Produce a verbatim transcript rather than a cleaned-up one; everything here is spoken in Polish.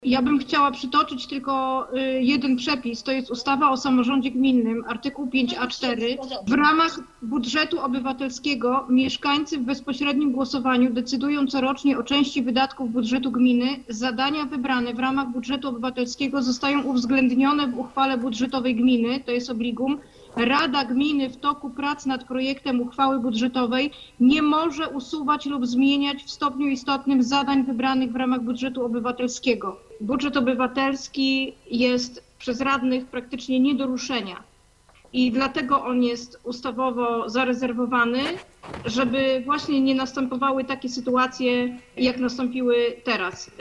Ja bym chciała przytoczyć tylko jeden przepis, to jest ustawa o samorządzie gminnym, artykuł pięć a cztery. W ramach budżetu obywatelskiego mieszkańcy w bezpośrednim głosowaniu decydują corocznie o części wydatków budżetu gminy. Zadania wybrane w ramach budżetu obywatelskiego zostają uwzględnione w uchwale budżetowej gminy, to jest obligum. Rada Gminy w toku prac nad projektem uchwały budżetowej nie może usuwać lub zmieniać w stopniu istotnym zadań wybranych w ramach budżetu obywatelskiego. Budżet obywatelski jest przez radnych praktycznie nie do ruszenia i dlatego on jest ustawowo zarezerwowany, żeby właśnie nie następowały takie sytuacje, jak nastąpiły teraz.